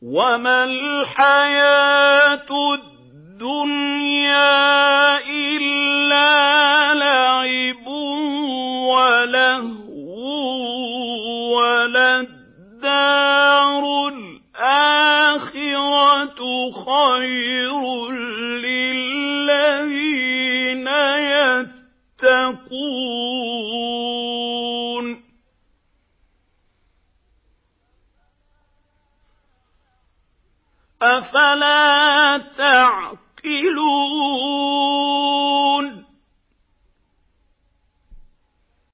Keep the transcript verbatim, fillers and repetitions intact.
وَمَا الْحَيَاةُ الدُّنْيَا إِلَّا لَعِبٌ وَلَهْوٌ ۖ وَلَلدَّارُ الْآخِرَةُ خَيْرٌ لِّلَّذِينَ يَتَّقُونَ ۗ أَفَلَا تَعْقِلُونَ